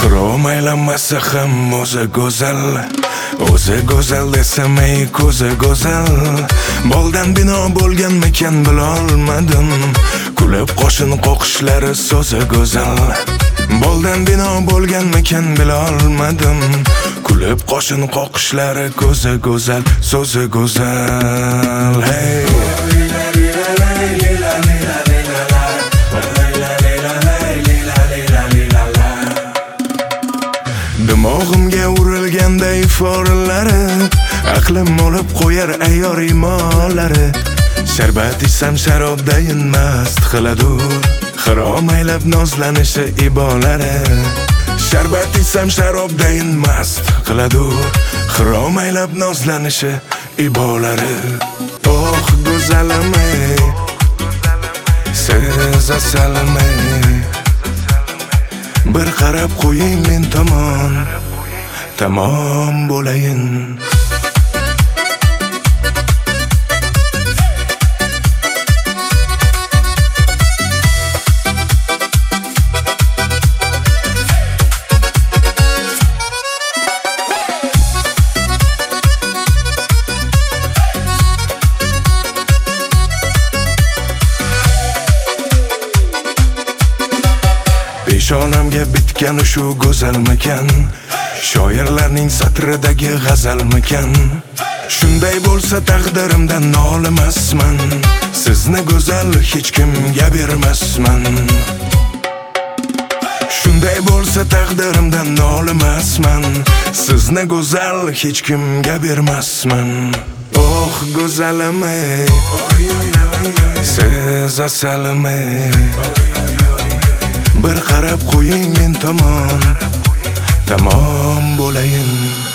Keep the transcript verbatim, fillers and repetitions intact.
Xirom aylanmasa ham o'zi go'zal, o'zi go'zal desam ey ko'zi go'zal. Boldan bino bo'lganmikan bilolmadim, kulib qo'shin qo'qishlari so'zi go'zal. Boldan bino bo'lganmikan bilolmadim, kulib qo'shin qo'qishlari ko'zi go'zal, so'zi go'zal. Hey dimog'imga urilganday forlari, aqlim olib qo'yar ayyor imollari. Sharbat isam sharobdayin mast qiladi, xirom aylab nozlanishi ibolari. Sharbat isam sharobdayin mast qiladi, xirom aylab nozlanishi ibolari. Oh go'zalim ey, siz asalim ey, bir qarab qo'ying men tomon, tamom bo'layin. Peshonamga bitgan shu go'zalmikan, shoirlarning satridagi g'azalmikan? Shunday bo'lsa taqdirimdan nolimasman, sizni go'zal hech kimga bermasman. Shunday bo'lsa taqdirimdan nolimasman, sizni go'zal hech kimga bermasman. Oh go'zalim ey, siz asalim ey, bir qarab qo'ying men tomon, tamom bo'layin.